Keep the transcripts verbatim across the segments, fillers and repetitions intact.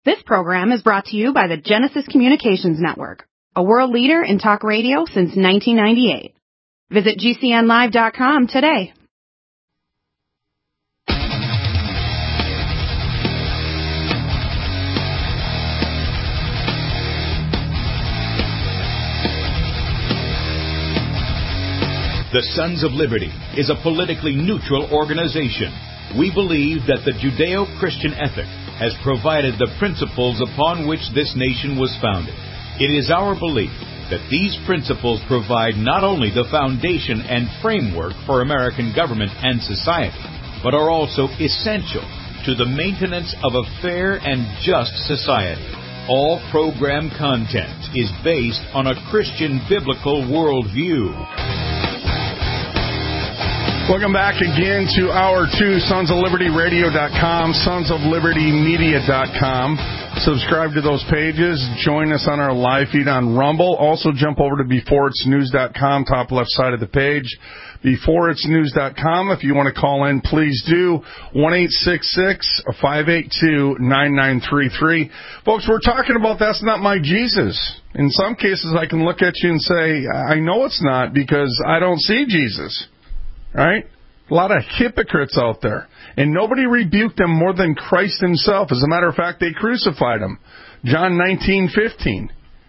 This program is brought to you by the Genesis Communications Network, a world leader in talk radio since nineteen ninety-eight. Visit G C N live dot com today. The Sons of Liberty is a politically neutral organization. We believe that the Judeo-Christian ethic has provided the principles upon which this nation was founded. It is our belief that these principles provide not only the foundation and framework for American government and society, but are also essential to the maintenance of a fair and just society. All program content is based on a Christian biblical worldview. Welcome back again to Hour two, sons of liberty radio dot com, sons of liberty media dot com. Subscribe to those pages. Join us on our live feed on Rumble. Also jump over to before it's news dot com, top left side of the page. before it's news dot com. If you want to call in, please do. one eight six six, five eight two, nine nine three three. Folks, we're talking about that's not my Jesus. In some cases, I can look at you and say, I know it's not because I don't see Jesus. Right? A lot of hypocrites out there. And nobody rebuked them more than Christ himself. As a matter of fact, they crucified him. John nineteen fifteen.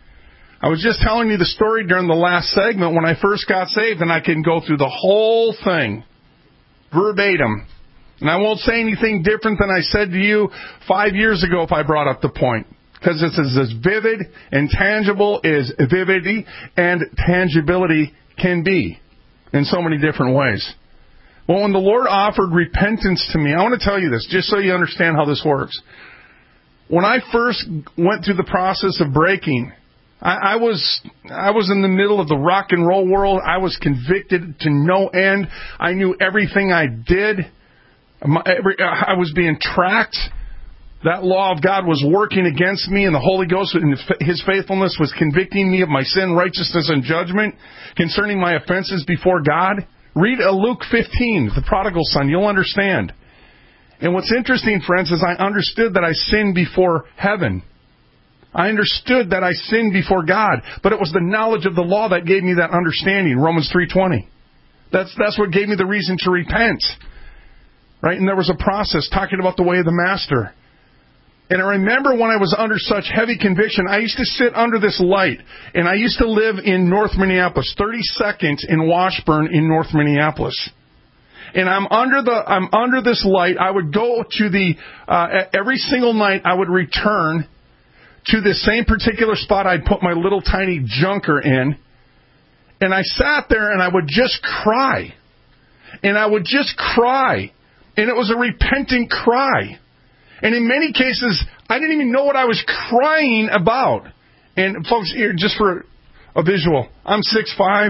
I was just telling you the story during the last segment when I first got saved, and I can go through the whole thing verbatim. And I won't say anything different than I said to you five years ago if I brought up the point. Because this is as vivid and tangible as vividity and tangibility can be. In so many different ways. Well, when the Lord offered repentance to me, I want to tell you this, just so you understand how this works. When I first went through the process of breaking, I, I was I was in the middle of the rock and roll world. I was convicted to no end. I knew everything I did. My, every, I was being tracked. That law of God was working against me, and the Holy Ghost and His faithfulness was convicting me of my sin, righteousness, and judgment concerning my offenses before God. Read Luke fifteen, the prodigal son. You'll understand. And what's interesting, friends, is I understood that I sinned before heaven. I understood that I sinned before God, but it was the knowledge of the law that gave me that understanding. Romans three twenty. That's that's what gave me the reason to repent. Right? And there was a process talking about the way of the Master. And I remember when I was under such heavy conviction, I used to sit under this light. And I used to live in North Minneapolis, thirty-second in Washburn in North Minneapolis. And I'm under the I'm under this light. I would go to the, uh, every single night I would return to the same particular spot I'd put my little tiny junker in. And I sat there and I would just cry. And I would just cry. And it was a repentant cry. And in many cases, I didn't even know what I was crying about. And folks, here, just for a visual, I'm six five.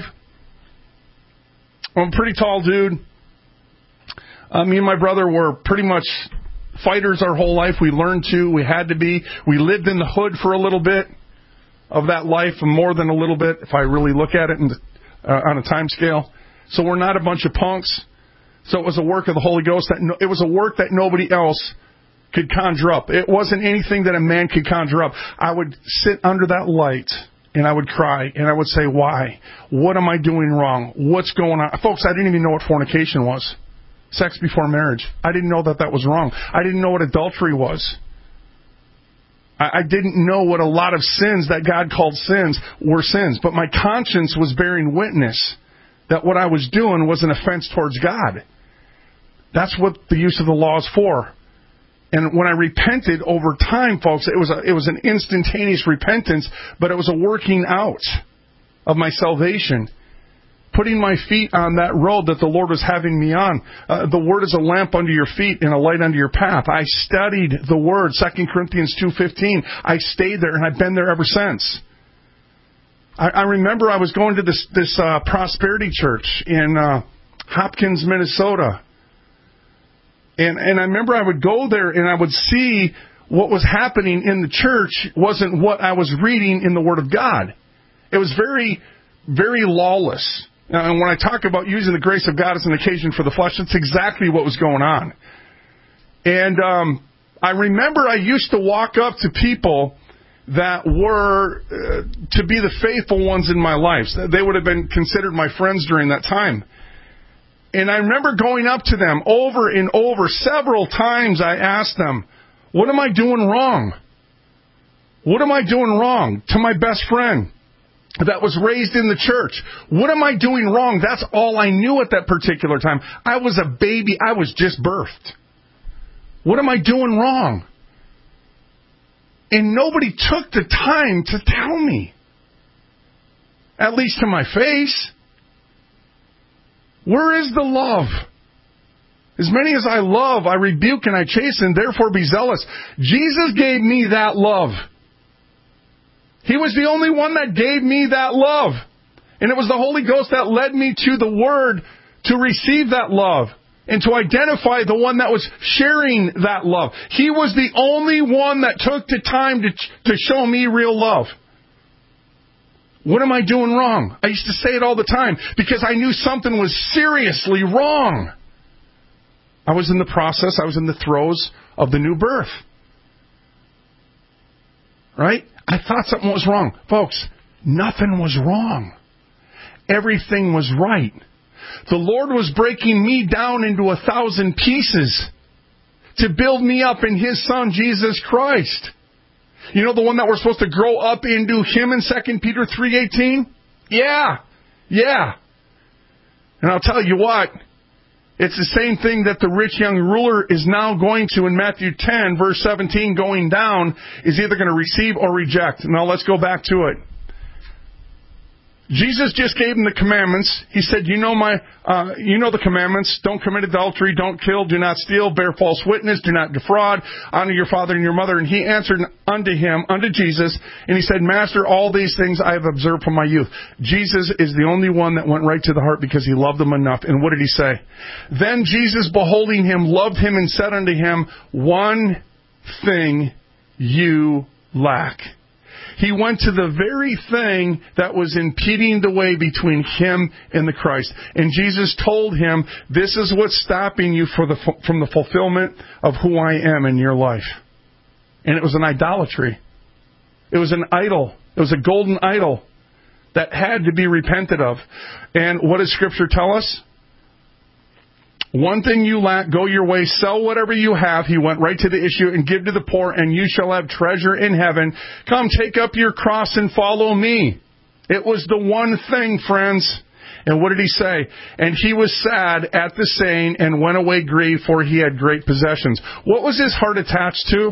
I'm a pretty tall dude. Uh, me and my brother were pretty much fighters our whole life. We learned to. We had to be. We lived in the hood for a little bit of that life, and more than a little bit, if I really look at it in the, uh, on a time scale. So we're not a bunch of punks. So it was a work of the Holy Ghost. That no, it was a work that nobody else could conjure up. It wasn't anything that a man could conjure up. I would sit under that light and I would cry and I would say, why? What am I doing wrong? What's going on? Folks, I didn't even know what fornication was. Sex before marriage. I didn't know that that was wrong. I didn't know what adultery was. I, I didn't know what a lot of sins that God called sins were sins. But my conscience was bearing witness that what I was doing was an offense towards God. That's what the use of the law is for. And when I repented over time, folks, it was a, it was an instantaneous repentance, but it was a working out of my salvation. Putting my feet on that road that the Lord was having me on. Uh, the Word is a lamp under your feet and a light under your path. I studied the Word, Second Corinthians two fifteen. I stayed there, and I've been there ever since. I, I remember I was going to this, this uh, prosperity church in uh, Hopkins, Minnesota. And and I remember I would go there and I would see what was happening in the church wasn't what I was reading in the Word of God. It was very, very lawless. And when I talk about using the grace of God as an occasion for the flesh, that's exactly what was going on. And um, I remember I used to walk up to people that were uh, to be the faithful ones in my life. They would have been considered my friends during that time. And I remember going up to them over and over. Several times I asked them, what am I doing wrong? What am I doing wrong? To my best friend that was raised in the church. What am I doing wrong? That's all I knew at that particular time. I was a baby. I was just birthed. What am I doing wrong? And nobody took the time to tell me. At least to my face. Where is the love? As many as I love, I rebuke and I chasten, therefore be zealous. Jesus gave me that love. He was the only one that gave me that love. And it was the Holy Ghost that led me to the Word to receive that love and to identify the one that was sharing that love. He was the only one that took the time to, to show me real love. What am I doing wrong? I used to say it all the time because I knew something was seriously wrong. I was in the process, I was in the throes of the new birth. Right? I thought something was wrong. Folks, nothing was wrong. Everything was right. The Lord was breaking me down into a thousand pieces to build me up in His Son, Jesus Christ. You know the one that we're supposed to grow up into Him in Second Peter three eighteen? Yeah. Yeah. And I'll tell you what, it's the same thing that the rich young ruler is now going to in Matthew ten, verse seventeen, going down, is either going to receive or reject. Now let's go back to it. Jesus just gave him the commandments. He said, you know my, uh, you know the commandments. Don't commit adultery, don't kill, do not steal, bear false witness, do not defraud, honor your father and your mother. And he answered unto him, unto Jesus, and he said, Master, all these things I have observed from my youth. Jesus is the only one that went right to the heart because he loved them enough. And what did he say? Then Jesus, beholding him, loved him and said unto him, one thing you lack. He went to the very thing that was impeding the way between him and the Christ. And Jesus told him, this is what's stopping you for the, from the fulfillment of who I am in your life. And it was an idolatry. It was an idol. It was a golden idol that had to be repented of. And what does Scripture tell us? One thing you lack, go your way, sell whatever you have. He went right to the issue, and give to the poor, and you shall have treasure in heaven. Come, take up your cross and follow me. It was the one thing, friends. And what did he say? And he was sad at the saying, and went away grieved, for he had great possessions. What was his heart attached to?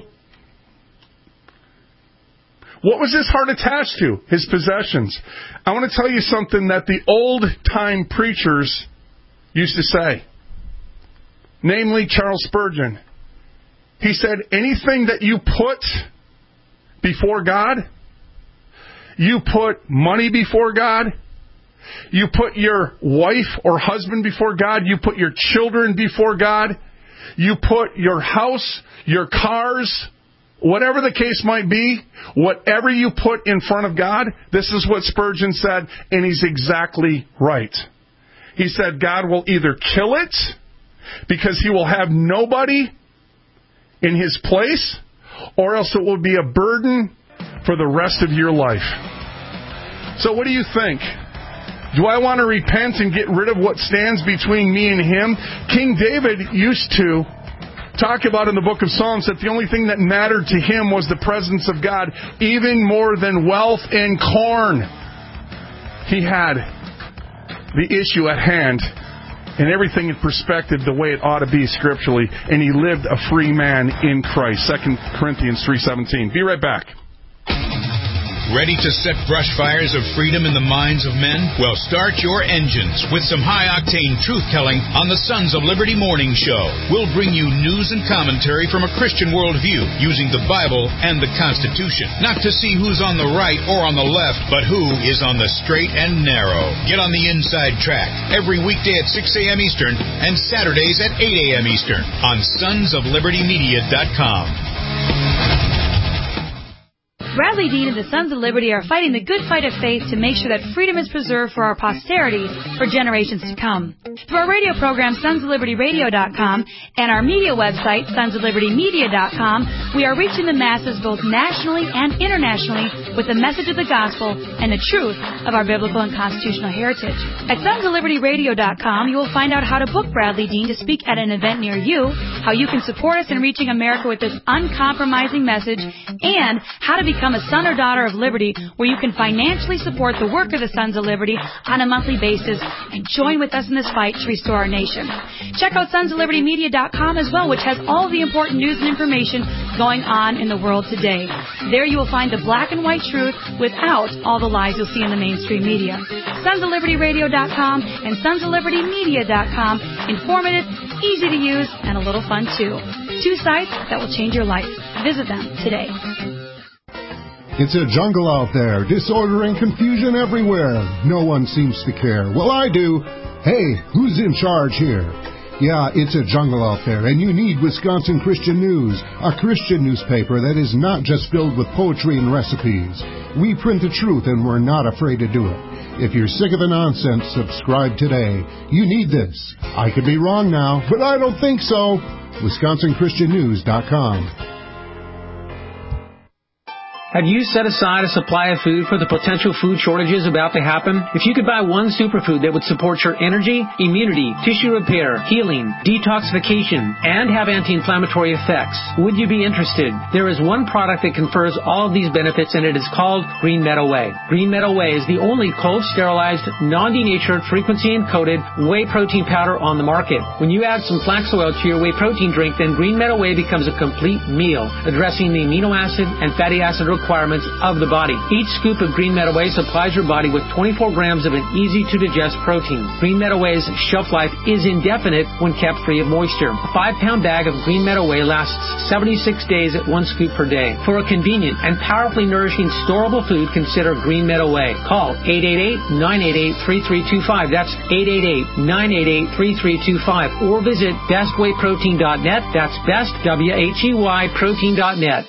What was his heart attached to? His possessions. I want to tell you something that the old-time preachers used to say. Namely, Charles Spurgeon. He said, anything that you put before God, you put money before God, you put your wife or husband before God, you put your children before God, you put your house, your cars, whatever the case might be, whatever you put in front of God, this is what Spurgeon said, and he's exactly right. He said, God will either kill it, because he will have nobody in his place, or else it will be a burden for the rest of your life. So what do you think? Do I want to repent and get rid of what stands between me and him? King David used to talk about in the book of Psalms that the only thing that mattered to him was the presence of God, even more than wealth and corn. He had the issue at hand, and everything in perspective the way it ought to be scripturally, and he lived a free man in Christ. Second Corinthians three seventeen. Be right back. Ready to set brush fires of freedom in the minds of men? Well, start your engines with some high-octane truth-telling on the Sons of Liberty Morning Show. We'll bring you news and commentary from a Christian worldview using the Bible and the Constitution. Not to see who's on the right or on the left, but who is on the straight and narrow. Get on the inside track every weekday at six a.m. Eastern and Saturdays at eight a.m. Eastern on sons of liberty media dot com. Bradley Dean and the Sons of Liberty are fighting the good fight of faith to make sure that freedom is preserved for our posterity for generations to come. Through our radio program, sons of liberty radio dot com, and our media website, sons of liberty media dot com, we are reaching the masses both nationally and internationally with the message of the gospel and the truth of our biblical and constitutional heritage. At sons of liberty radio dot com, you will find out how to book Bradley Dean to speak at an event near you, how you can support us in reaching America with this uncompromising message, and how to become a son or daughter of liberty, where you can financially support the work of the Sons of Liberty on a monthly basis and join with us in this fight to restore our nation. Check out sons of liberty media dot com as well, which has all the important news and information going on in the world today. There you will find the black and white truth without all the lies you'll see in the mainstream media. sons of liberty radio dot com and sons of liberty media dot com. Informative, easy to use, and a little fun too. Two sites that will change your life. Visit them today. It's a jungle out there, disorder and confusion everywhere. No one seems to care. Well, I do. Hey, who's in charge here? Yeah, it's a jungle out there, and you need Wisconsin Christian News, a Christian newspaper that is not just filled with poetry and recipes. We print the truth, and we're not afraid to do it. If you're sick of the nonsense, subscribe today. You need this. I could be wrong now, but I don't think so. Wisconsin Christian News dot com. Have you set aside a supply of food for the potential food shortages about to happen? If you could buy one superfood that would support your energy, immunity, tissue repair, healing, detoxification, and have anti-inflammatory effects, would you be interested? There is one product that confers all of these benefits, and it is called Green Meadow Whey. Green Meadow Whey is the only cold, sterilized, non-denatured, frequency-encoded whey protein powder on the market. When you add some flax oil to your whey protein drink, then Green Meadow Whey becomes a complete meal, addressing the amino acid and fatty acid requirements requirements of the body. Each scoop of Green Meadow Whey supplies your body with twenty-four grams of an easy-to-digest protein. Green Meadow Whey's shelf life is indefinite when kept free of moisture. A five-pound bag of Green Meadow Whey lasts seventy-six days at one scoop per day. For a convenient and powerfully nourishing storable food, consider Green Meadow Whey. Call eight eight eight, nine eight eight, three three two five. That's eight eight eight, nine eight eight, three three two five. Or visit best whey protein dot net. That's best, W H E Y, protein dot net.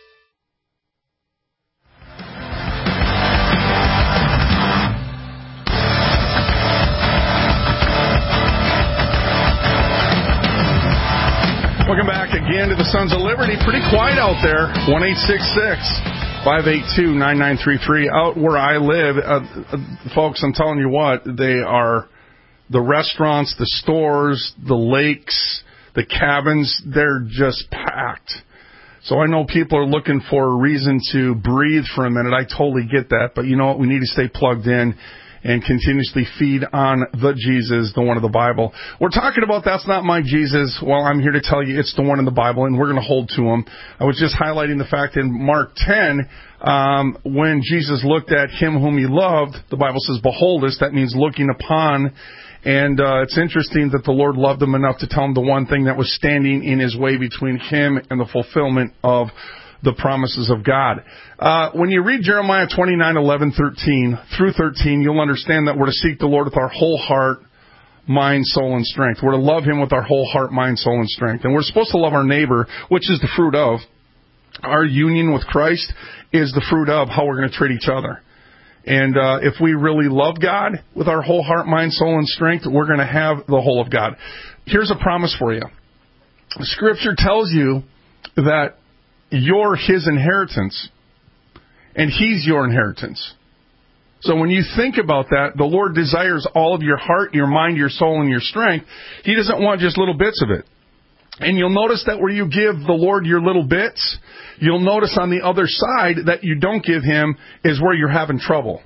Welcome back again to the Sons of Liberty. Pretty quiet out there. one eight six six, five eight two, nine nine three three. Out where I live, uh, uh, folks, I'm telling you what, they are the restaurants, the stores, the lakes, the cabins, they're just packed. So I know people are looking for a reason to breathe for a minute. I totally get that. But you know what? We need to stay plugged in and continuously feed on the Jesus, the one of the Bible. We're talking about that's not my Jesus. Well, I'm here to tell you it's the one in the Bible, and we're going to hold to him. I was just highlighting the fact in Mark ten, um, when Jesus looked at him whom he loved, the Bible says, behold us. That means looking upon. And uh, it's interesting that the Lord loved him enough to tell him the one thing that was standing in his way between him and the fulfillment of the promises of God. Uh, when you read Jeremiah twenty-nine, eleven, thirteen through thirteen, you'll understand that we're to seek the Lord with our whole heart, mind, soul, and strength. We're to love him with our whole heart, mind, soul, and strength. And we're supposed to love our neighbor, which is the fruit of. Our union with Christ is the fruit of how we're going to treat each other. And uh, if we really love God with our whole heart, mind, soul, and strength, we're going to have the whole of God. Here's a promise for you. Scripture tells you that you're his inheritance, and he's your inheritance. So when you think about that, the Lord desires all of your heart, your mind, your soul, and your strength. He doesn't want just little bits of it. And you'll notice that where you give the Lord your little bits, you'll notice on the other side that you don't give him is where you're having trouble.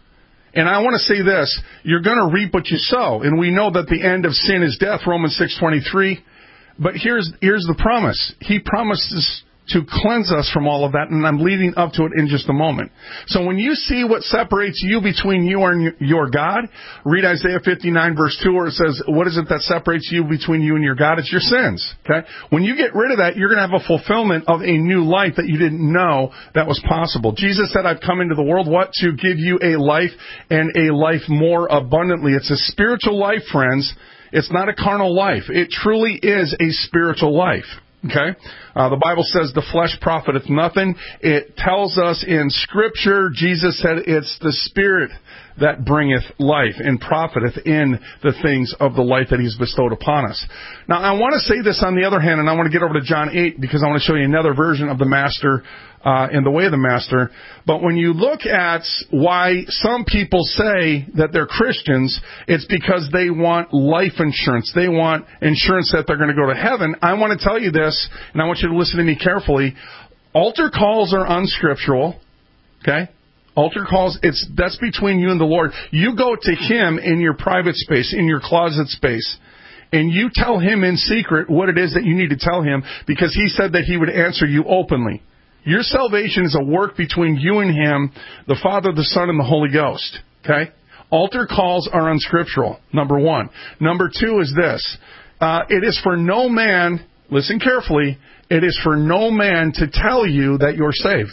And I want to say this, you're going to reap what you sow. And we know that the end of sin is death, Romans six twenty-three. But here's here's the promise. He promises to cleanse us from all of that, and I'm leading up to it in just a moment. So when you see what separates you between you and your God, read Isaiah fifty-nine, verse two, where it says, what is it that separates you between you and your God? It's your sins. Okay? When you get rid of that, you're going to have a fulfillment of a new life that you didn't know that was possible. Jesus said, I've come into the world, what? To give you a life, and a life more abundantly. It's a spiritual life, friends. It's not a carnal life. It truly is a spiritual life. Okay? Uh, the Bible says the flesh profiteth nothing. It tells us in Scripture, Jesus said it's the Spirit that bringeth life and profiteth in the things of the life that He's bestowed upon us. Now, I want to say this on the other hand, and I want to get over to John eight because I want to show you another version of the Master uh, and the way of the Master. But when you look at why some people say that they're Christians, it's because they want life insurance. They want insurance that they're going to go to heaven. I want to tell you this, and I want you to listen to me carefully. Altar calls are unscriptural, okay? Altar calls, it's that's between you and the Lord. You go to Him in your private space, in your closet space, and you tell Him in secret what it is that you need to tell Him because He said that He would answer you openly. Your salvation is a work between you and Him, the Father, the Son, and the Holy Ghost. Okay? Altar calls are unscriptural, number one. Number two is this. Uh, it is for no man, listen carefully, it is for no man to tell you that you're saved.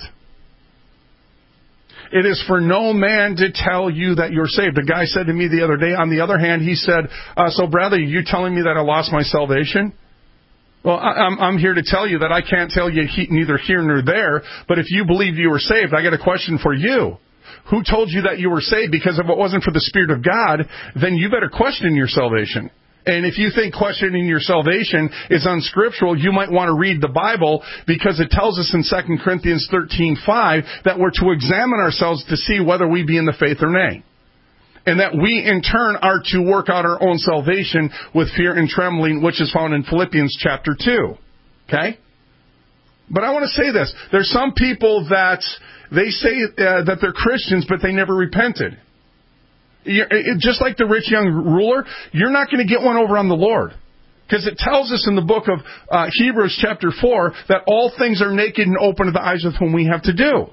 It is for no man to tell you that you're saved. A guy said to me the other day, on the other hand, he said, uh, so Bradley, are you telling me that I lost my salvation? Well, I, I'm, I'm here to tell you that I can't tell you he, neither here nor there, but if you believe you were saved, I got a question for you. Who told you that you were saved? Because if it wasn't for the Spirit of God, then you better question your salvation. And if you think questioning your salvation is unscriptural, you might want to read the Bible because it tells us in Second Corinthians thirteen five that we're to examine ourselves to see whether we be in the faith or nay. And that we in turn are to work out our own salvation with fear and trembling, which is found in Philippians chapter two. Okay? But I want to say this. There's some people that they say uh, that they're Christians, but they never repented. You're, it, just like the rich young ruler, you're not going to get one over on the Lord. Because it tells us in the book of uh, Hebrews chapter four that all things are naked and open to the eyes of whom we have to do.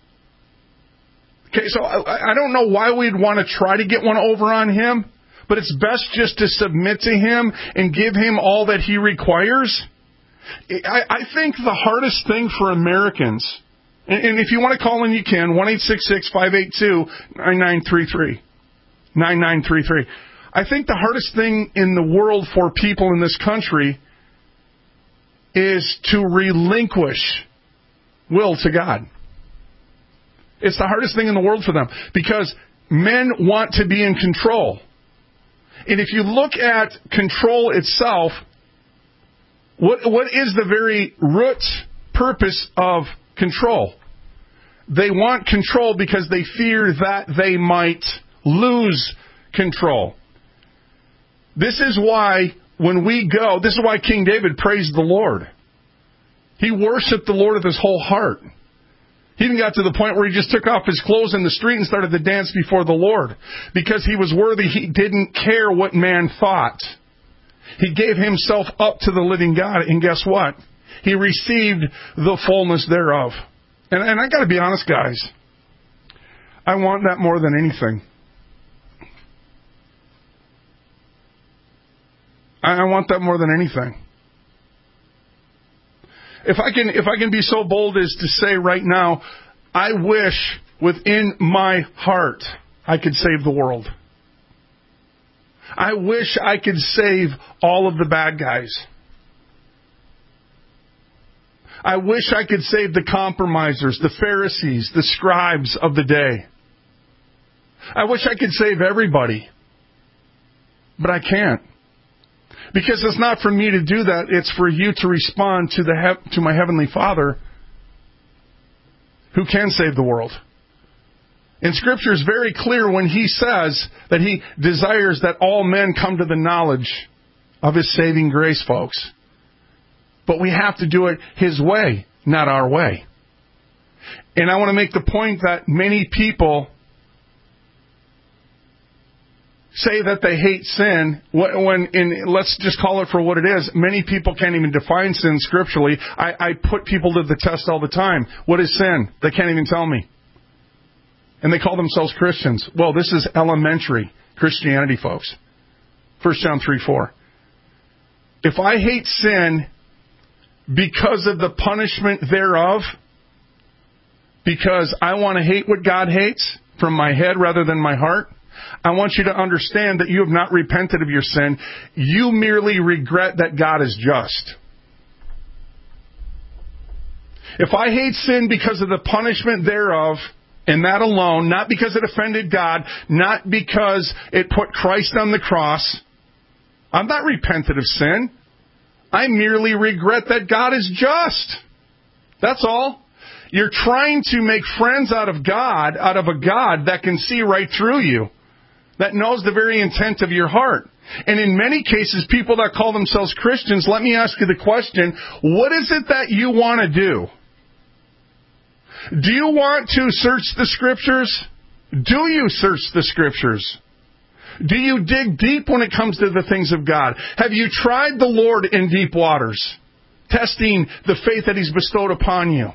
Okay, so I, I don't know why we'd want to try to get one over on Him, but it's best just to submit to Him and give Him all that He requires. I, I think the hardest thing for Americans, and, and if you want to call in, you can, one eight six six, five eight two, nine nine three three. nine nine three three. I think the hardest thing in the world for people in this country is to relinquish will to God. It's the hardest thing in the world for them because men want to be in control. And if you look at control itself, what what is the very root purpose of control? They want control because they fear that they might lose control. This is why when we go, this is why King David praised the Lord. He worshiped the Lord with his whole heart. He even got to the point where he just took off his clothes in the street and started to dance before the Lord. Because he was worthy, he didn't care what man thought. He gave himself up to the living God, and guess what? He received the fullness thereof. And, and I got to be honest, guys. I want that more than anything. I want that more than anything. If I can, if I can be so bold as to say right now, I wish within my heart I could save the world. I wish I could save all of the bad guys. I wish I could save the compromisers, the Pharisees, the scribes of the day. I wish I could save everybody. But I can't. Because it's not for me to do that. It's for you to respond to the he- to my Heavenly Father who can save the world. And Scripture is very clear when He says that He desires that all men come to the knowledge of His saving grace, folks. But we have to do it His way, not our way. And I want to make the point that many people say that they hate sin, when, in, let's just call it for what it is. Many people can't even define sin scripturally. I, I put people to the test all the time. What is sin? They can't even tell me. And they call themselves Christians. Well, this is elementary Christianity, folks. First John three four. If I hate sin because of the punishment thereof, because I want to hate what God hates from my head rather than my heart, I want you to understand that you have not repented of your sin. You merely regret that God is just. If I hate sin because of the punishment thereof, and that alone, not because it offended God, not because it put Christ on the cross, I'm not repentant of sin. I merely regret that God is just. That's all. You're trying to make friends out of God, out of a God that can see right through you, that knows the very intent of your heart. And in many cases, people that call themselves Christians, let me ask you the question, what is it that you want to do? Do you want to search the Scriptures? Do you search the Scriptures? Do you dig deep when it comes to the things of God? Have you tried the Lord in deep waters, testing the faith that He's bestowed upon you?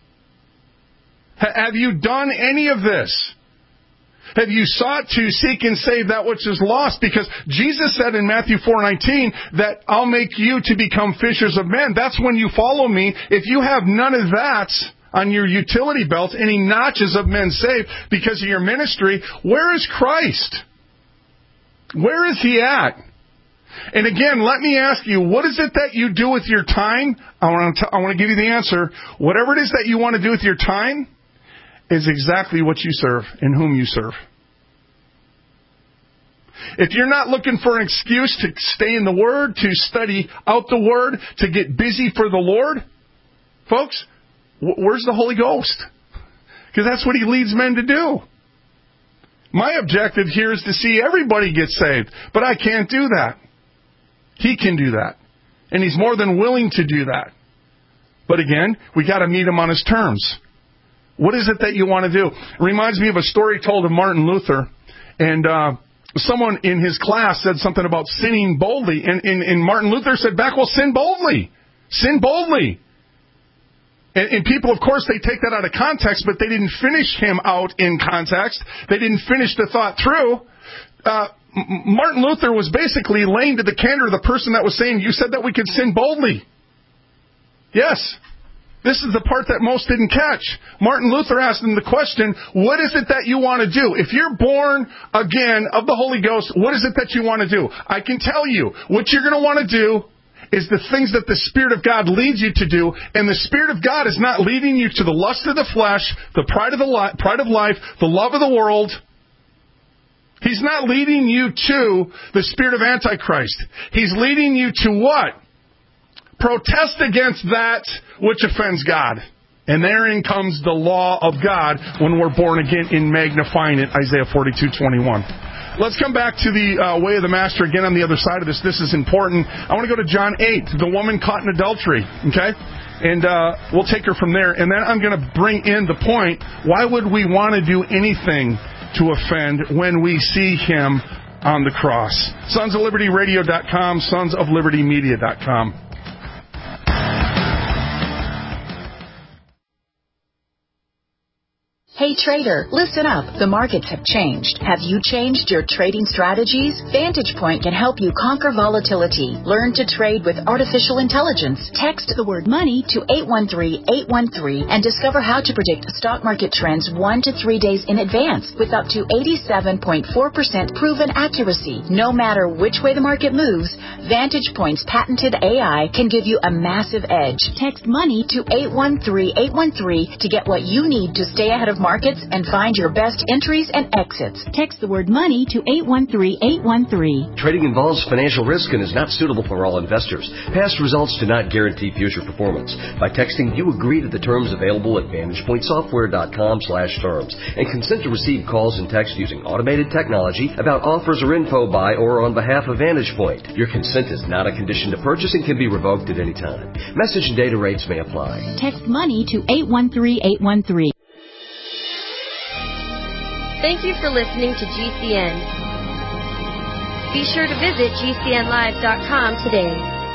Have you done any of this? Have you sought to seek and save that which is lost? Because Jesus said in Matthew four nineteen that I'll make you to become fishers of men. That's when you follow me. If you have none of that on your utility belt, any notches of men saved because of your ministry, where is Christ? Where is He at? And again, let me ask you, what is it that you do with your time? I want to, I want to give you the answer. Whatever it is that you want to do with your time is exactly what you serve and whom you serve. If you're not looking for an excuse to stay in the Word, to study out the Word, to get busy for the Lord, folks, where's the Holy Ghost? Because that's what He leads men to do. My objective here is to see everybody get saved, but I can't do that. He can do that. And He's more than willing to do that. But again, we got to meet Him on His terms. What is it that you want to do? It reminds me of a story told of Martin Luther. And uh, someone in his class said something about sinning boldly. And, and, and Martin Luther said back, well, sin boldly. Sin boldly. And, and people, of course, they take that out of context, but they didn't finish him out in context. They didn't finish the thought through. Uh, Martin Luther was basically laying to the candor of the person that was saying, you said that we could sin boldly. Yes. This is the part that most didn't catch. Martin Luther asked him the question, what is it that you want to do? If you're born again of the Holy Ghost, what is it that you want to do? I can tell you, what you're going to want to do is the things that the Spirit of God leads you to do, and the Spirit of God is not leading you to the lust of the flesh, the pride of the li- pride of life, the love of the world. He's not leading you to the spirit of Antichrist. He's leading you to what? Protest against that which offends God. And therein comes the law of God when we're born again in magnifying it, Isaiah forty-two twenty-one. Let's come back to the uh, way of the master again on the other side of this. This is important. I want to go to John eight, the woman caught in adultery. Okay? And uh, we'll take her from there. And then I'm going to bring in the point, why would we want to do anything to offend when we see Him on the cross? sons of liberty radio dot com, sons of liberty media dot com. Hey trader, listen up. The markets have changed. Have you changed your trading strategies? Vantage Point can help you conquer volatility. Learn to trade with artificial intelligence. Text the word money to eight one three, eight one three and discover how to predict stock market trends one to three days in advance with up to eighty-seven point four percent proven accuracy. No matter which way the market moves, Vantage Point's patented A I can give you a massive edge. Text money to eight one three, eight one three to get what you need to stay ahead of markets and find your best entries and exits. Text the word money to eight one three, eight one three. Trading involves financial risk and is not suitable for all investors. Past results do not guarantee future performance. By texting, you agree to the terms available at vantage point software dot com slash terms and consent to receive calls and text using automated technology about offers or info by or on behalf of Vantage Point. Your consent is not a condition to purchase and can be revoked at any time. Message and data rates may apply. Text money to eight one three, eight one three. Thank you for listening to G C N. Be sure to visit G C N live dot com today.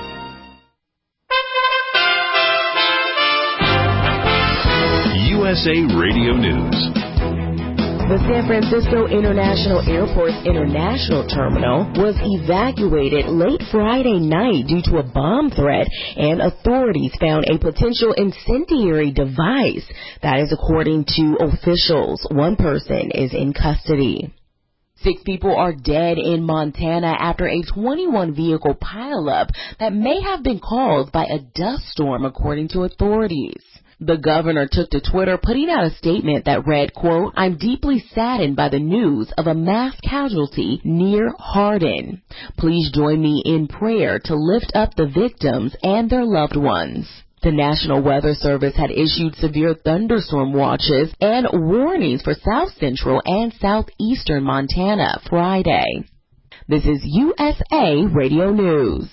U S A Radio News. The San Francisco International Airport's International Terminal was evacuated late Friday night due to a bomb threat, and authorities found a potential incendiary device. That is according to officials. One person is in custody. Six people are dead in Montana after a twenty-one vehicle pileup that may have been caused by a dust storm, according to authorities. The governor took to Twitter, putting out a statement that read, quote, "I'm deeply saddened by the news of a mass casualty near Hardin. Please join me in prayer to lift up the victims and their loved ones." The National Weather Service had issued severe thunderstorm watches and warnings for south central and southeastern Montana Friday. This is U S A Radio News.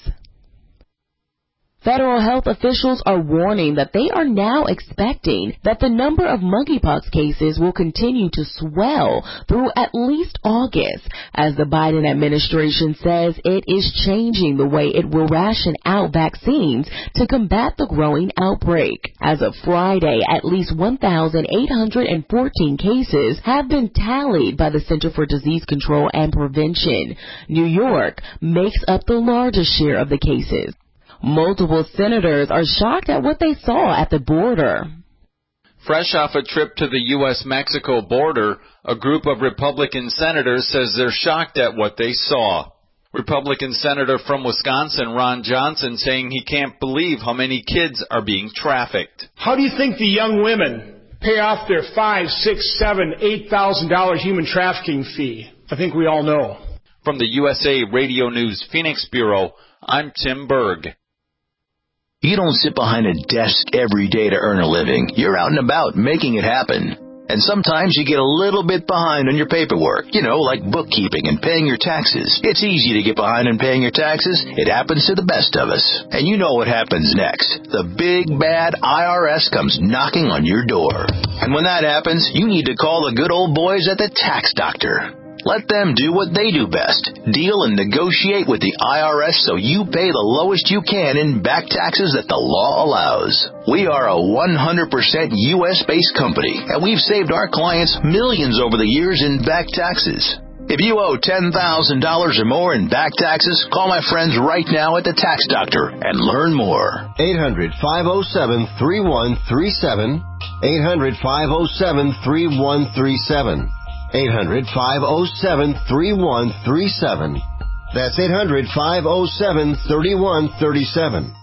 Federal health officials are warning that they are now expecting that the number of monkeypox cases will continue to swell through at least August, as the Biden administration says it is changing the way it will ration out vaccines to combat the growing outbreak. As of Friday, at least one thousand eight hundred fourteen cases have been tallied by the Center for Disease Control and Prevention. New York makes up the largest share of the cases. Multiple senators are shocked at what they saw at the border. Fresh off a trip to the U S Mexico border, a group of Republican senators says they're shocked at what they saw. Republican Senator from Wisconsin, Ron Johnson, saying he can't believe how many kids are being trafficked. How do you think the young women pay off their five, six, seven, eight thousand dollar human trafficking fee? I think we all know. From the U S A Radio News Phoenix Bureau, I'm Tim Berg. You don't sit behind a desk every day to earn a living. You're out and about making it happen. And sometimes you get a little bit behind on your paperwork, you know, like bookkeeping and paying your taxes. It's easy to get behind on paying your taxes. It happens to the best of us. And you know what happens next. The big, bad I R S comes knocking on your door. And when that happens, you need to call the good old boys at the Tax Doctor. Let them do what they do best, deal and negotiate with the I R S so you pay the lowest you can in back taxes that the law allows. We are a one hundred percent U S-based company, and we've saved our clients millions over the years in back taxes. If you owe ten thousand dollars or more in back taxes, call my friends right now at the Tax Doctor and learn more. eight hundred, five oh seven, three one three seven, eight hundred, five oh seven, three one three seven. eight hundred, five oh seven, three one three seven. That's eight hundred, five oh seven, three one three seven.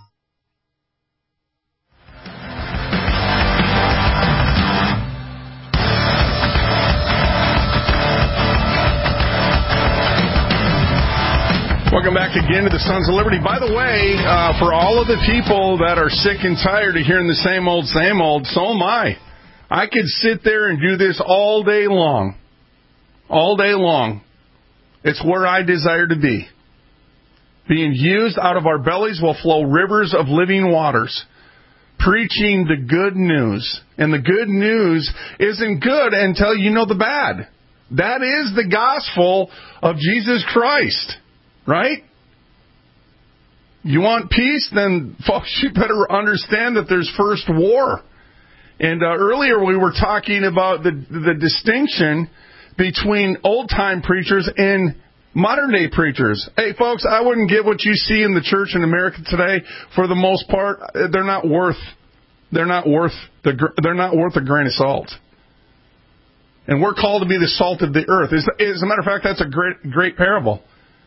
Welcome back again to the Sons of Liberty. By the way, uh, for all of the people that are sick and tired of hearing the same old, same old, so am I. I could sit there and do this all day long. All day long. It's where I desire to be. Being used out of our bellies will flow rivers of living waters. Preaching the good news. And the good news isn't good until you know the bad. That is the gospel of Jesus Christ. Right? You want peace? Then, folks, you better understand that there's first war. And uh, earlier we were talking about the the distinction between old-time preachers and modern-day preachers. Hey, folks, I wouldn't give what you see in the church in America today. For the most part, they're not worth. They're not worth the. They're not worth a grain of salt. And we're called to be the salt of the earth. As, as a matter of fact, that's a great, great parable.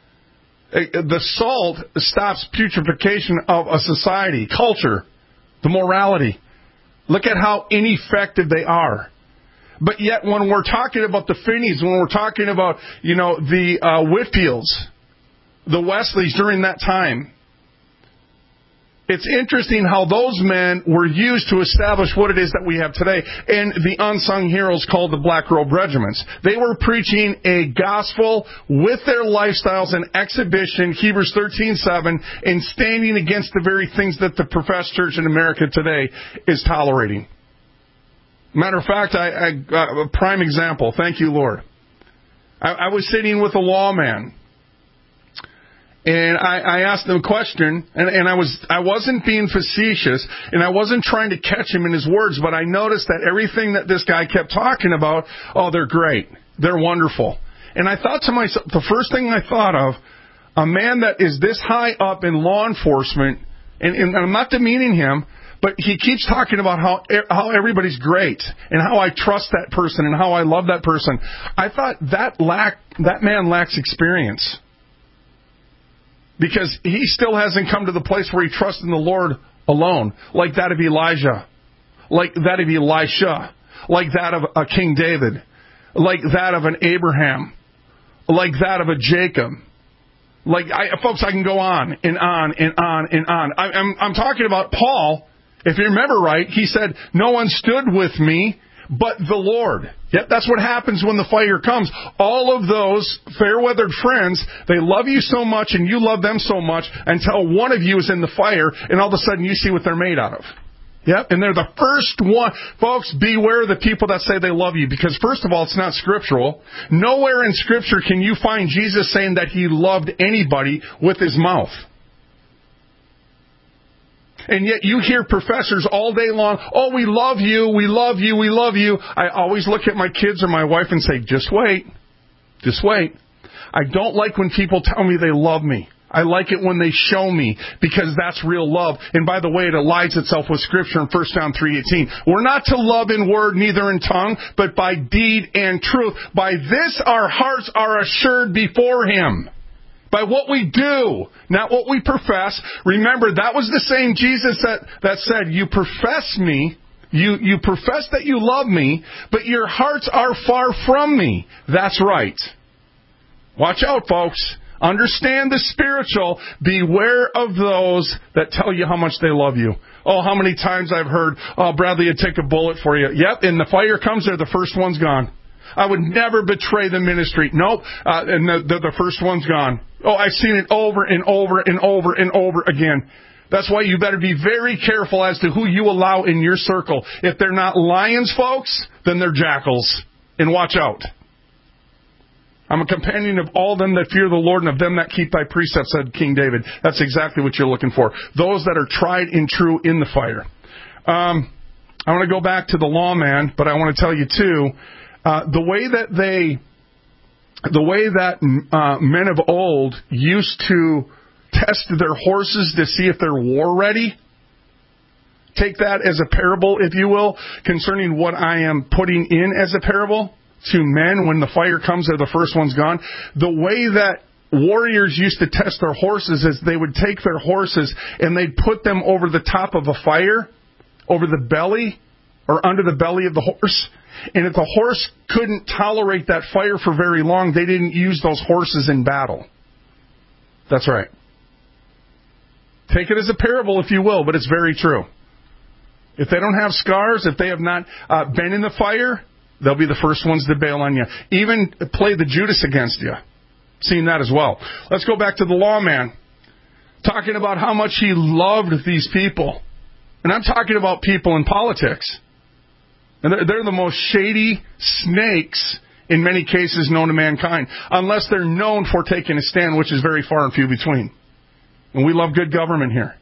The salt stops putrefaction of a society, culture, the morality. Look at how ineffective they are. But yet, when we're talking about the Finneys, when we're talking about, you know, the uh, Whitfields, the Wesleys during that time, it's interesting how those men were used to establish what it is that we have today, and the unsung heroes called the Black Robe Regiments. They were preaching a gospel with their lifestyles and exhibition, Hebrews thirteen seven, and standing against the very things that the professed church in America today is tolerating. Matter of fact, I, I uh, a prime example. Thank you, Lord. I, I was sitting with a lawman. And I, I asked him a question, and, and I, was, I wasn't being facetious, and I wasn't trying to catch him in his words, but I noticed that everything that this guy kept talking about, oh, they're great, they're wonderful. And I thought to myself, the first thing I thought of, a man that is this high up in law enforcement, and, and I'm not demeaning him, but he keeps talking about how how everybody's great, and how I trust that person, and how I love that person. I thought that lack, that man lacks experience. Because he still hasn't come to the place where he trusts in the Lord alone, like that of Elijah, like that of Elisha, like that of a King David, like that of an Abraham, like that of a Jacob. Like, I, folks, I can go on and on and on and on. I, I'm, I'm talking about Paul. If you remember right, he said, no one stood with me but the Lord. Yep, that's what happens when the fire comes. All of those fair-weathered friends, they love you so much and you love them so much until one of you is in the fire and all of a sudden you see what they're made out of. Yep, and they're the first one. Folks, beware of the people that say they love you, because first of all, it's not scriptural. Nowhere in Scripture can you find Jesus saying that he loved anybody with his mouth. And yet you hear professors all day long, oh, we love you, we love you, we love you. I always look at my kids or my wife and say, just wait, just wait. I don't like when people tell me they love me. I like it when they show me, because that's real love. And by the way, it aligns itself with Scripture in First John three eighteen. We're not to love in word, neither in tongue, but by deed and truth. By this our hearts are assured before him. By what we do, not what we profess. Remember, that was the same Jesus that, that said, you profess me, you, you profess that you love me, but your hearts are far from me. That's right. Watch out, folks. Understand the spiritual. Beware of those that tell you how much they love you. Oh, how many times I've heard, oh, Bradley, I'd take a bullet for you. Yep, and the fire comes there, the first one's gone. I would never betray the ministry. Nope, uh, and the, the, the first one's gone. Oh, I've seen it over and over and over and over again. That's why you better be very careful as to who you allow in your circle. If they're not lions, folks, then they're jackals. And watch out. I'm a companion of all them that fear the Lord and of them that keep thy precepts, said King David. That's exactly what you're looking for. Those that are tried and true in the fire. Um, I want to go back to the lawman, but I want to tell you too, uh, the way that they, the way that uh, men of old used to test their horses to see if they're war ready. Take that as a parable, if you will, concerning what I am putting in as a parable to men when the fire comes or the first one's gone. The way that warriors used to test their horses is they would take their horses and they'd put them over the top of a fire, over the belly or under the belly of the horse. And if the horse couldn't tolerate that fire for very long, they didn't use those horses in battle. That's right. Take it as a parable, if you will, but it's very true. If they don't have scars, if they have not uh, been in the fire, they'll be the first ones to bail on you. Even play the Judas against you. Seen that as well. Let's go back to the lawman. Talking about how much he loved these people. And I'm talking about people in politics. And they're, they're the most shady snakes, in many cases, known to mankind. Unless they're known for taking a stand, which is very far and few between. And we love good government here.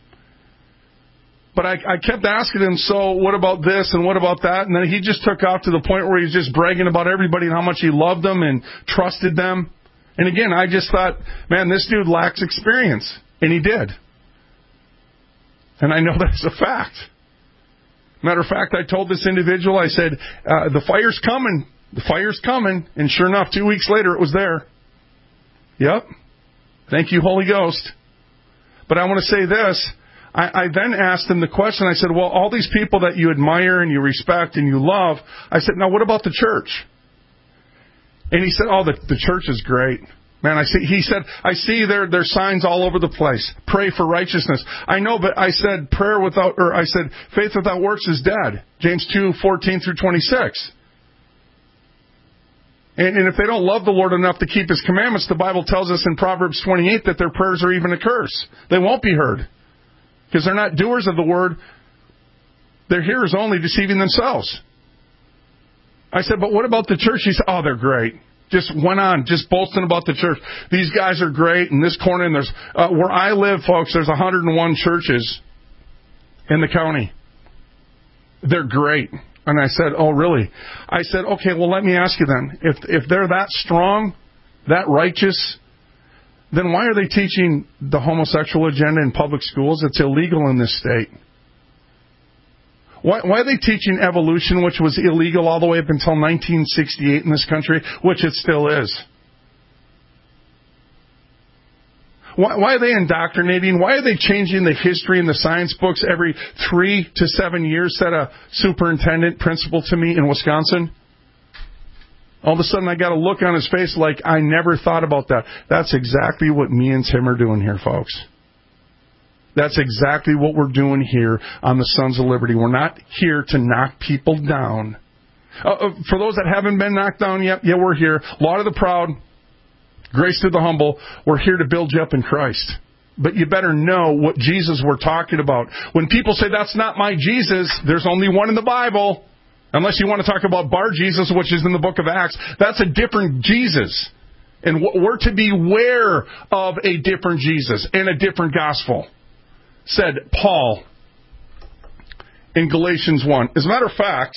But I, I kept asking him, so what about this and what about that? And then he just took off to the point where he was just bragging about everybody and how much he loved them and trusted them. And again, I just thought, man, this dude lacks experience. And he did. And I know that's a fact. Matter of fact, I told this individual, I said, uh, the fire's coming. The fire's coming. And sure enough, two weeks later, it was there. Yep. Thank you, Holy Ghost. But I want to say this. I, I then asked him the question. I said, well, all these people that you admire and you respect and you love, I said, now what about the church? And he said, oh, the, the church is great. Man, I see, he said, I see their, their signs all over the place. Pray for righteousness. I know, but I said prayer without, or I said faith without works is dead. James two, fourteen through twenty-six. And, and if they don't love the Lord enough to keep His commandments, the Bible tells us in Proverbs twenty-eight that their prayers are even a curse. They won't be heard. Because they're not doers of the word. They're hearers only, deceiving themselves. I said, but what about the church? He said, oh, they're great. Just went on, just boasting about the church. These guys are great in this corner. And there's uh, where I live, folks, there's one hundred one churches in the county. They're great. And I said, oh, really? I said, okay, well, let me ask you then. If if they're that strong, that righteous, then why are they teaching the homosexual agenda in public schools? It's illegal in this state. Why, why are they teaching evolution, which was illegal all the way up until nineteen sixty-eight in this country, which it still is? Why, why are they indoctrinating? Why are they changing the history and the science books every three to seven years, said a superintendent principal to me in Wisconsin? All of a sudden, I got a look on his face like I never thought about that. That's exactly what me and Tim are doing here, folks. That's exactly what we're doing here on the Sons of Liberty. We're not here to knock people down. Uh, for those that haven't been knocked down yet, yeah, we're here. Law to the proud, grace to the humble. We're here to build you up in Christ. But you better know what Jesus we're talking about. When people say, that's not my Jesus, there's only one in the Bible. Unless you want to talk about Bar Jesus, which is in the book of Acts. That's a different Jesus. And we're to beware of a different Jesus and a different gospel, said Paul in Galatians one. As a matter of fact,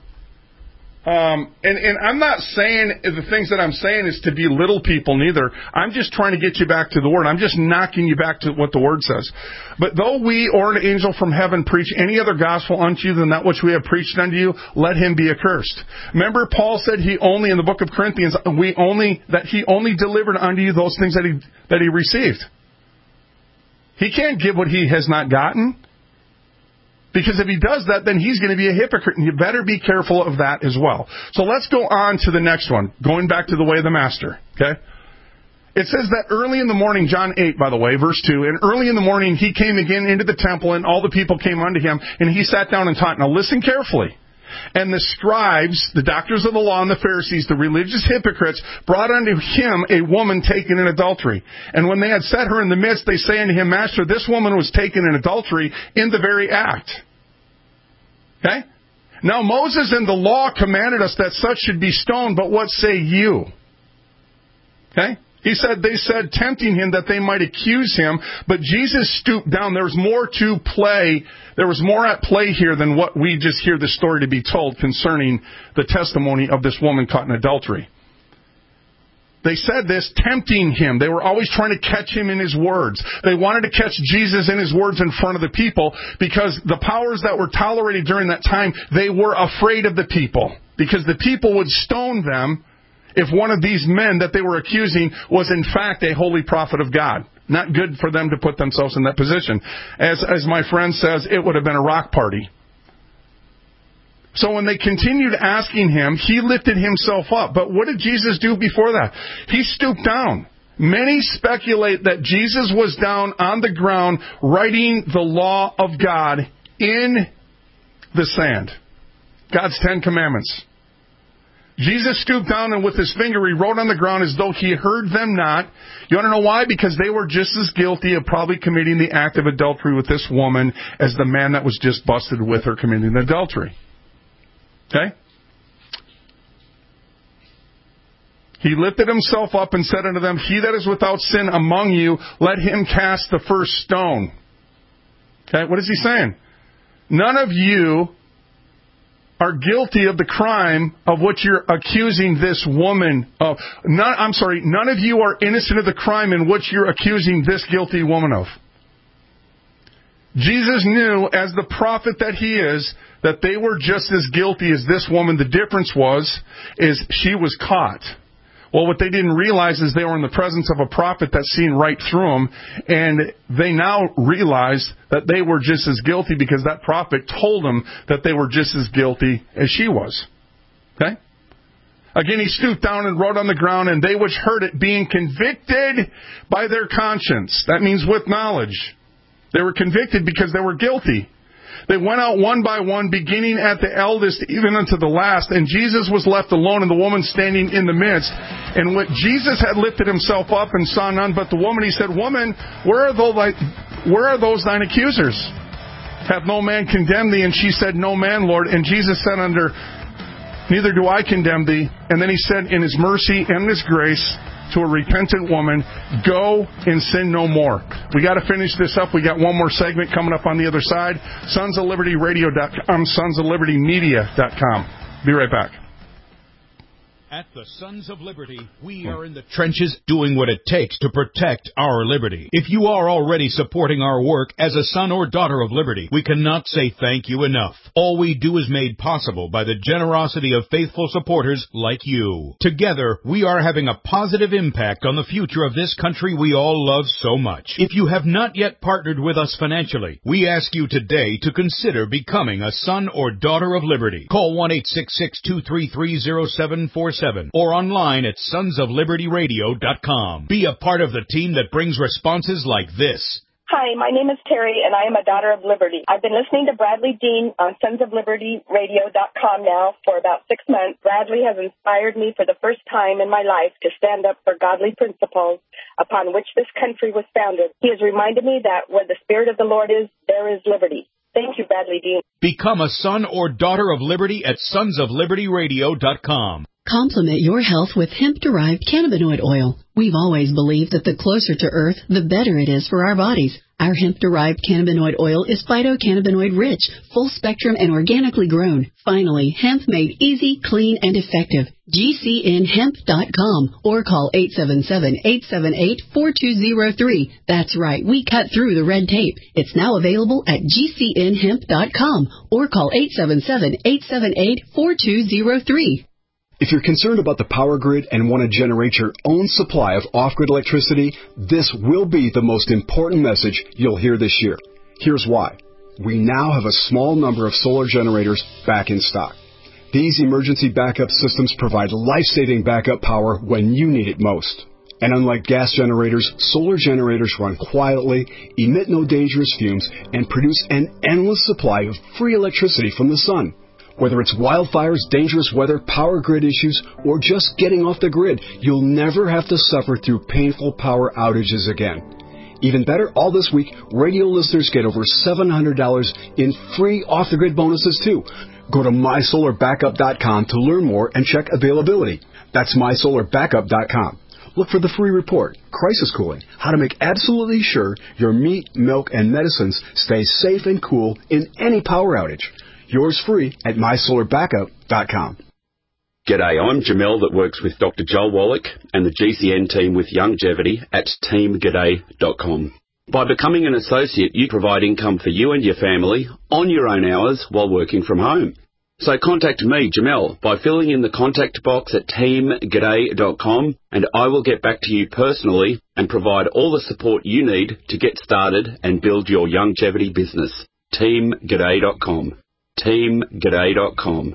Um, and, and I'm not saying the things that I'm saying is to belittle people neither. I'm just trying to get you back to the Word. I'm just knocking you back to what the Word says. But though we or an angel from heaven preach any other gospel unto you than that which we have preached unto you, let him be accursed. Remember, Paul said he only, in the book of Corinthians, we only, that he only delivered unto you those things that he, that he received. He can't give what he has not gotten. Because if he does that, then he's going to be a hypocrite, and you better be careful of that as well. So let's go on to the next one, going back to the way of the master. Okay? It says that early in the morning, John eight, by the way, verse two, and early in the morning he came again into the temple, and all the people came unto him, and he sat down and taught. Now listen carefully. And the scribes, the doctors of the law, and the Pharisees, the religious hypocrites, brought unto him a woman taken in adultery. And when they had set her in the midst, they say unto him, Master, this woman was taken in adultery in the very act. Okay? Now Moses in the law commanded us that such should be stoned, but what say you? Okay? He said, they said, tempting him that they might accuse him, but Jesus stooped down. There was more to play. There was more at play here than what we just hear the story to be told concerning the testimony of this woman caught in adultery. They said this, tempting him. They were always trying to catch him in his words. They wanted to catch Jesus in his words in front of the people because the powers that were tolerated during that time, they were afraid of the people because the people would stone them if one of these men that they were accusing was in fact a holy prophet of God. Not good for them to put themselves in that position. As, as my friend says, it would have been a rock party. So when they continued asking him, he lifted himself up. But what did Jesus do before that? He stooped down. Many speculate that Jesus was down on the ground writing the law of God in the sand. God's Ten Commandments. Jesus stooped down and with his finger he wrote on the ground as though he heard them not. You want to know why? Because they were just as guilty of probably committing the act of adultery with this woman as the man that was just busted with her committing adultery. Okay? He lifted himself up and said unto them, He that is without sin among you, let him cast the first stone. Okay, what is he saying? None of you are guilty of the crime of what you're accusing this woman of. None, I'm sorry, none of you are innocent of the crime in which you're accusing this guilty woman of. Jesus knew, as the prophet that he is, that they were just as guilty as this woman. The difference was, is she was caught. Well, what they didn't realize is they were in the presence of a prophet that's seen right through them, and they now realized that they were just as guilty because that prophet told them that they were just as guilty as she was. Okay? Again, he stooped down and wrote on the ground, and they which heard it, being convicted by their conscience. That means with knowledge. They were convicted because they were guilty. They went out one by one, beginning at the eldest, even unto the last. And Jesus was left alone, and the woman standing in the midst. And when Jesus had lifted himself up and saw none but the woman, he said, Woman, where are those, where are those thine accusers? Hath no man condemned thee? And she said, No man, Lord. And Jesus said unto her, Neither do I condemn thee. And then he said, In his mercy and his grace, to a repentant woman, go and sin no more. We got to finish this up. We got one more segment coming up on the other side. Sons of Liberty Radio dot com, Sons of Liberty Media dot com. Be right back. At the Sons of Liberty, we are in the trenches doing what it takes to protect our liberty. If you are already supporting our work as a son or daughter of liberty, we cannot say thank you enough. All we do is made possible by the generosity of faithful supporters like you. Together, we are having a positive impact on the future of this country we all love so much. If you have not yet partnered with us financially, we ask you today to consider becoming a son or daughter of liberty. Call one eight six six, two three three, zero seven four seven or online at sons of liberty radio dot com. Be a part of the team that brings responses like this. Hi, my name is Terry, and I am a daughter of liberty. I've been listening to Bradley Dean on sons of liberty radio dot com now for about six months. Bradley has inspired me for the first time in my life to stand up for godly principles upon which this country was founded. He has reminded me that where the Spirit of the Lord is, there is liberty. Thank you, Bradley Dean. Become a son or daughter of liberty at sons of liberty radio dot com. Complement your health with hemp-derived cannabinoid oil. We've always believed that the closer to Earth, the better it is for our bodies. Our hemp-derived cannabinoid oil is phytocannabinoid-rich, full-spectrum, and organically grown. Finally, hemp made easy, clean, and effective. G C N hemp dot com or call eight seven seven, eight seven eight, four two zero three. That's right, we cut through the red tape. It's now available at G C N hemp dot com or call eight seven seven, eight seven eight, four two zero three. If you're concerned about the power grid and want to generate your own supply of off-grid electricity, this will be the most important message you'll hear this year. Here's why. We now have a small number of solar generators back in stock. These emergency backup systems provide life-saving backup power when you need it most. And unlike gas generators, solar generators run quietly, emit no dangerous fumes, and produce an endless supply of free electricity from the sun. Whether it's wildfires, dangerous weather, power grid issues, or just getting off the grid, you'll never have to suffer through painful power outages again. Even better, all this week, radio listeners get over seven hundred dollars in free off-the-grid bonuses, too. Go to my solar backup dot com to learn more and check availability. That's my solar backup dot com. Look for the free report, Crisis Cooling, how to make absolutely sure your meat, milk, and medicines stay safe and cool in any power outage. Yours free at my solar backup dot com. G'day, I'm Jamel that works with Doctor Joel Wallach and the G C N team with Longevity at team g'day dot com. By becoming an associate, you provide income for you and your family on your own hours while working from home. So contact me, Jamel, by filling in the contact box at team g'day dot com, and I will get back to you personally and provide all the support you need to get started and build your longevity business. team g'day dot com. team g'day dot com.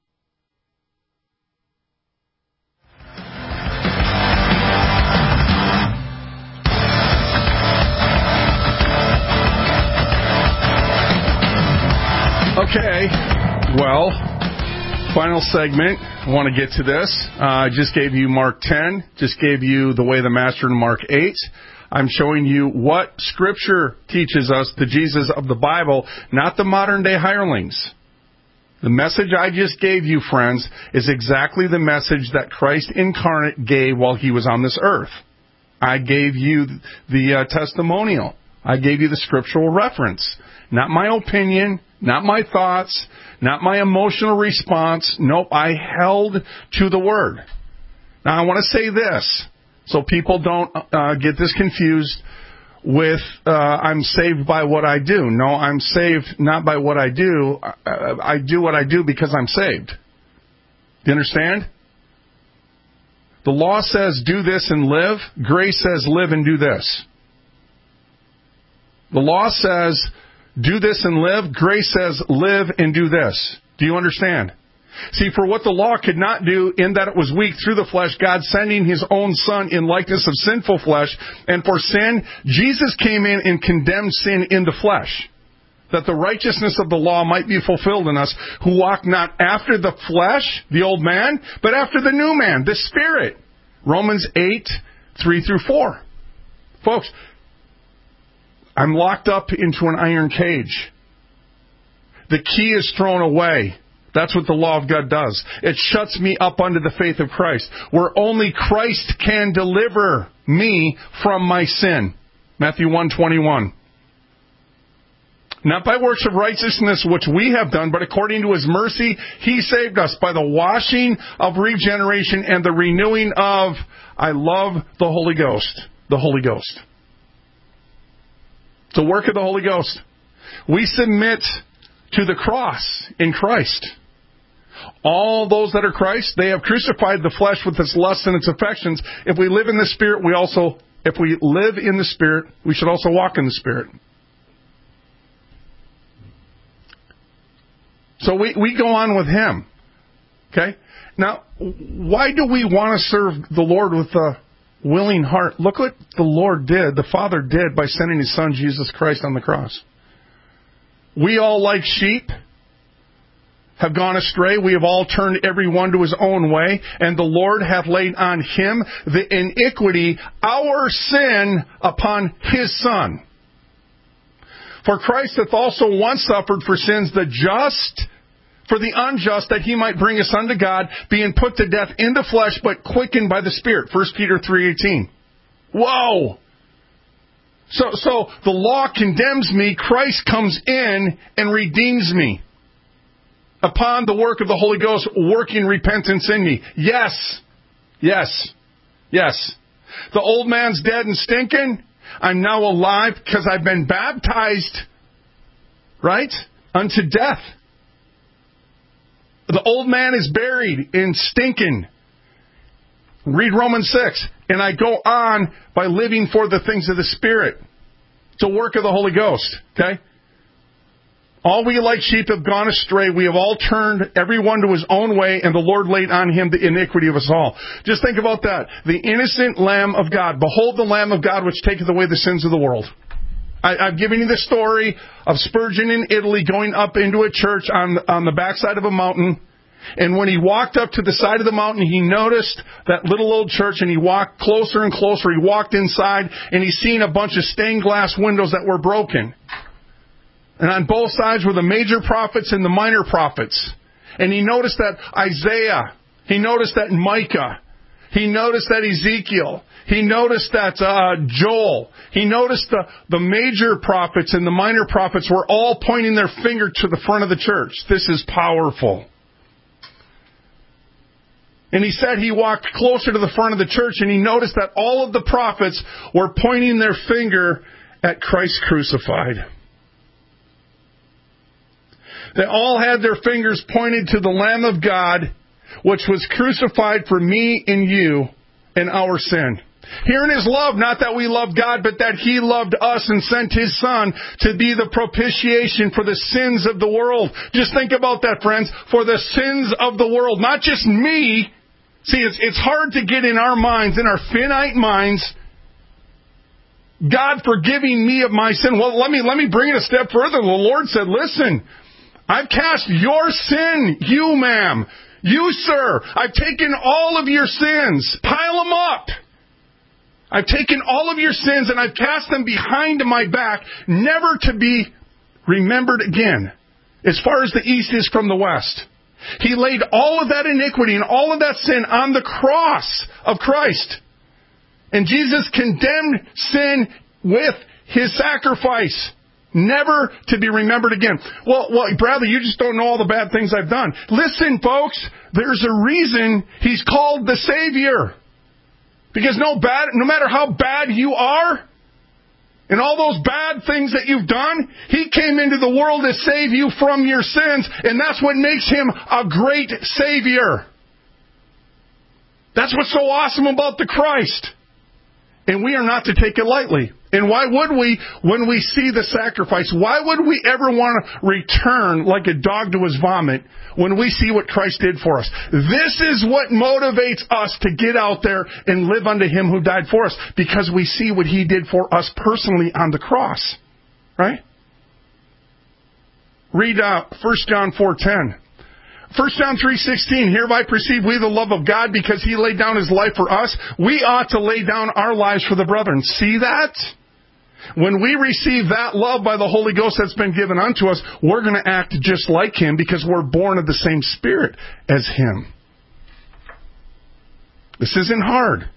Okay, well, final segment. I want to get to this. Uh, I just gave you Mark ten, just gave you the way of the master in Mark eight. I'm showing you what Scripture teaches us, the Jesus of the Bible, not the modern-day hirelings. The message I just gave you, friends, is exactly the message that Christ incarnate gave while he was on this earth. I gave you the uh, testimonial. I gave you the scriptural reference. Not my opinion, not my thoughts, not my emotional response. Nope, I held to the Word. Now, I want to say this, so people don't uh, get this confused with uh, I'm saved by what I do. No, I'm saved not by what I do. I, I do what I do because I'm saved. Do you understand? The law says do this and live. Grace says live and do this. The law says do this and live. Grace says live and do this. Do you understand? See, for what the law could not do in that it was weak through the flesh, God sending his own Son in likeness of sinful flesh, and for sin, Jesus came in and condemned sin in the flesh, that the righteousness of the law might be fulfilled in us, who walk not after the flesh, the old man, but after the new man, the Spirit. Romans eight, three through four. Folks, I'm locked up into an iron cage. The key is thrown away. That's what the law of God does. It shuts me up under the faith of Christ, where only Christ can deliver me from my sin. Matthew one twenty-one. Not by works of righteousness which we have done, but according to his mercy, he saved us by the washing of regeneration and the renewing of, I love the Holy Ghost, the Holy Ghost. It's a work of the Holy Ghost. We submit to the cross in Christ. All those that are Christ, they have crucified the flesh with its lusts and its affections. If we live in the Spirit, we also, if we live in the Spirit, we should also walk in the Spirit. So we, we go on with Him. Okay? Now, why do we want to serve the Lord with a willing heart? Look what the Lord did, the Father did, by sending His Son, Jesus Christ, on the cross. We all, like sheep, have gone astray. We have all turned every one to his own way, and the Lord hath laid on Him the iniquity, our sin, upon His Son. For Christ hath also once suffered for sins, the just for the unjust, that He might bring us unto God, being put to death in the flesh, but quickened by the Spirit. First Peter three eighteen. Whoa! So, so the law condemns me. Christ comes in and redeems me. Upon the work of the Holy Ghost, working repentance in me. Yes. Yes. Yes. The old man's dead and stinking. I'm now alive because I've been baptized, right, unto death. The old man is buried in stinking. Read Romans six. And I go on by living for the things of the Spirit. It's a work of the Holy Ghost, okay? All we like sheep have gone astray. We have all turned every one to his own way, and the Lord laid on him the iniquity of us all. Just think about that. The innocent Lamb of God. Behold the Lamb of God which taketh away the sins of the world. I, I've given you the story of Spurgeon in Italy going up into a church on, on the backside of a mountain. And when he walked up to the side of the mountain, he noticed that little old church, and he walked closer and closer. He walked inside, and he seen a bunch of stained glass windows that were broken. And on both sides were the major prophets and the minor prophets. And he noticed that Isaiah, he noticed that Micah, he noticed that Ezekiel, he noticed that uh, Joel, he noticed the, the major prophets and the minor prophets were all pointing their finger to the front of the church. This is powerful. And he said he walked closer to the front of the church, and he noticed that all of the prophets were pointing their finger at Christ crucified. They all had their fingers pointed to the Lamb of God, which was crucified for me and you and our sin. Herein is love, not that we loved God, but that He loved us and sent His Son to be the propitiation for the sins of the world. Just think about that, friends. For the sins of the world, not just me. See, it's, it's hard to get in our minds, in our finite minds, God forgiving me of my sin. Well, let me, let me bring it a step further. The Lord said, listen, I've cast your sin, you ma'am, you sir. I've taken all of your sins. Pile them up. I've taken all of your sins and I've cast them behind my back, never to be remembered again, as far as the east is from the west. He laid all of that iniquity and all of that sin on the cross of Christ. And Jesus condemned sin with His sacrifice, never to be remembered again. Well, well, Bradley, you just don't know all the bad things I've done. Listen, folks, there's a reason He's called the Savior. Because no bad, no matter how bad you are, and all those bad things that you've done, He came into the world to save you from your sins, and that's what makes Him a great Savior. That's what's so awesome about the Christ. And we are not to take it lightly. And why would we when we see the sacrifice? Why would we ever want to return like a dog to his vomit when we see what Christ did for us? This is what motivates us to get out there and live unto Him who died for us, because we see what He did for us personally on the cross. Right? Read uh, First John four ten. First John three sixteen, hereby perceive we the love of God, because He laid down His life for us. We ought to lay down our lives for the brethren. See that? When we receive that love by the Holy Ghost that's been given unto us, we're going to act just like Him, because we're born of the same Spirit as Him. This isn't hard.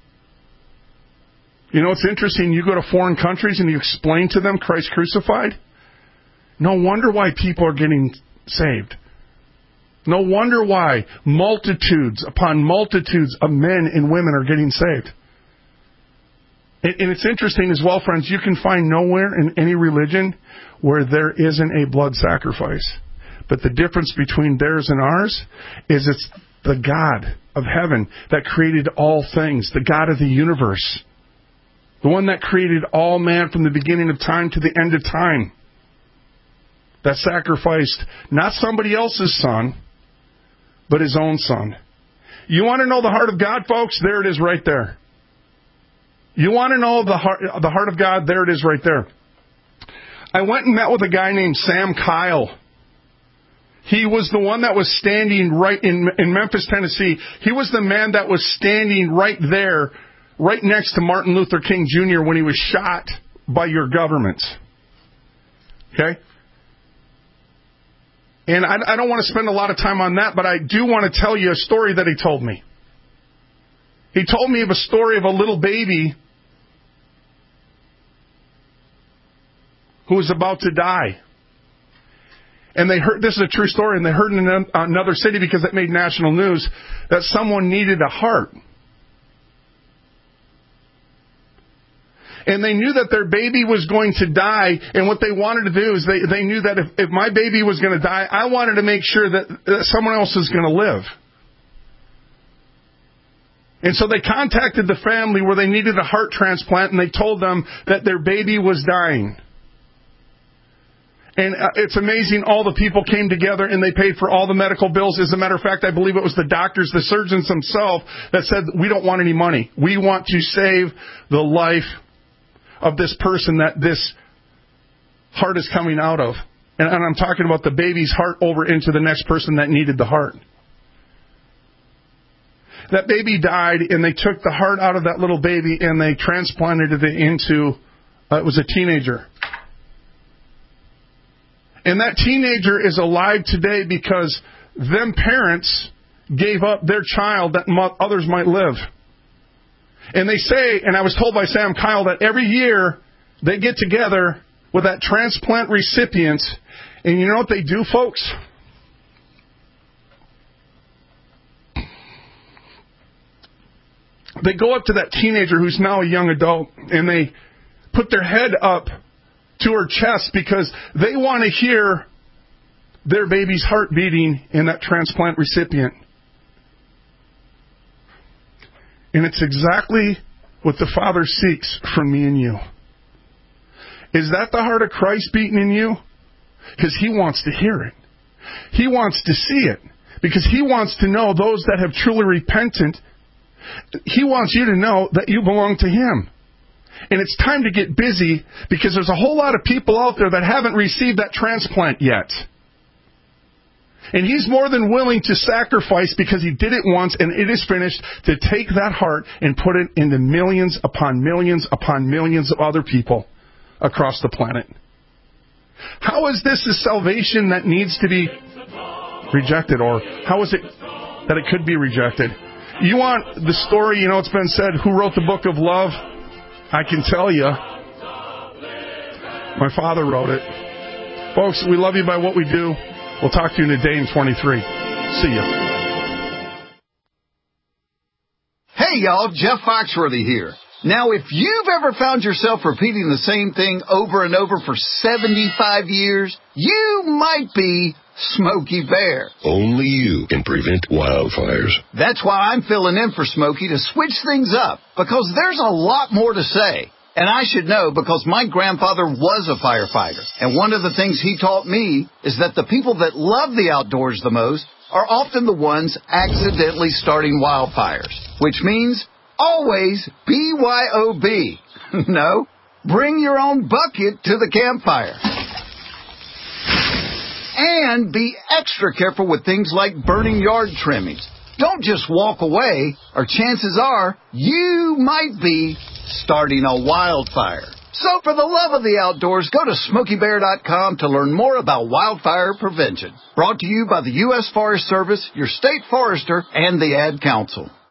You know, it's interesting. You go to foreign countries and you explain to them Christ crucified, No wonder why people are getting saved. No wonder why multitudes upon multitudes of men and women are getting saved. And it's interesting as well, friends, you can find nowhere in any religion where there isn't a blood sacrifice. But the difference between theirs and ours is it's the God of heaven that created all things, the God of the universe, the one that created all man from the beginning of time to the end of time, that sacrificed not somebody else's son, but his own son. You want to know the heart of God, folks? There it is right there. You want to know the heart, the heart of God? There it is right there. I went and met with a guy named Sam Kyle. He was the one that was standing right in, in Memphis, Tennessee. He was the man that was standing right there, right next to Martin Luther King Junior when he was shot by your government. Okay? And I, I don't want to spend a lot of time on that, but I do want to tell you a story that he told me. He told me of a story of a little baby who was about to die. And they heard, this is a true story, and they heard in another city, because it made national news, that someone needed a heart. And they knew that their baby was going to die, and what they wanted to do is they, they knew that if, if my baby was going to die, I wanted to make sure that, that someone else is going to live. And so they contacted the family where they needed a heart transplant, and they told them that their baby was dying. And it's amazing, all the people came together and they paid for all the medical bills. As a matter of fact, I believe it was the doctors, the surgeons themselves that said, we don't want any money. We want to save the life of this person that this heart is coming out of. And I'm talking about the baby's heart over into the next person that needed the heart. That baby died, and they took the heart out of that little baby and they transplanted it into, uh, it was a teenager. And that teenager is alive today because them parents gave up their child that others might live. And they say, and I was told by Sam Kyle, that every year they get together with that transplant recipient, and you know what they do, folks? They go up to that teenager who's now a young adult, and they put their head up to her chest because they want to hear their baby's heart beating in that transplant recipient. And it's exactly what the Father seeks from me and you. Is that the heart of Christ beating in you? Because He wants to hear it. He wants to see it. Because He wants to know those that have truly repented. He wants you to know that you belong to Him. And it's time to get busy, because there's a whole lot of people out there that haven't received that transplant yet. And He's more than willing to sacrifice, because He did it once and it is finished, to take that heart and put it into millions upon millions upon millions of other people across the planet. How is this a salvation that needs to be rejected? Or how is it that it could be rejected? You want the story, you know, it's been said, who wrote the book of love? I can tell you. My father wrote it. Folks, we love you by what we do. We'll talk to you in a day in twenty-three. See ya. Hey, y'all. Jeff Foxworthy here. Now, if you've ever found yourself repeating the same thing over and over for seventy-five years, you might be Smokey Bear. Only you can prevent wildfires. That's why I'm filling in for Smokey to switch things up, because there's a lot more to say. And I should know, because my grandfather was a firefighter. And one of the things he taught me is that the people that love the outdoors the most are often the ones accidentally starting wildfires. Which means always B Y O B. No, bring your own bucket to the campfire. And be extra careful with things like burning yard trimmings. Don't just walk away, or chances are you might be starting a wildfire. So for the love of the outdoors, go to Smokey Bear dot com to learn more about wildfire prevention. Brought to you by the U S Forest Service, your state forester, and the Ad Council.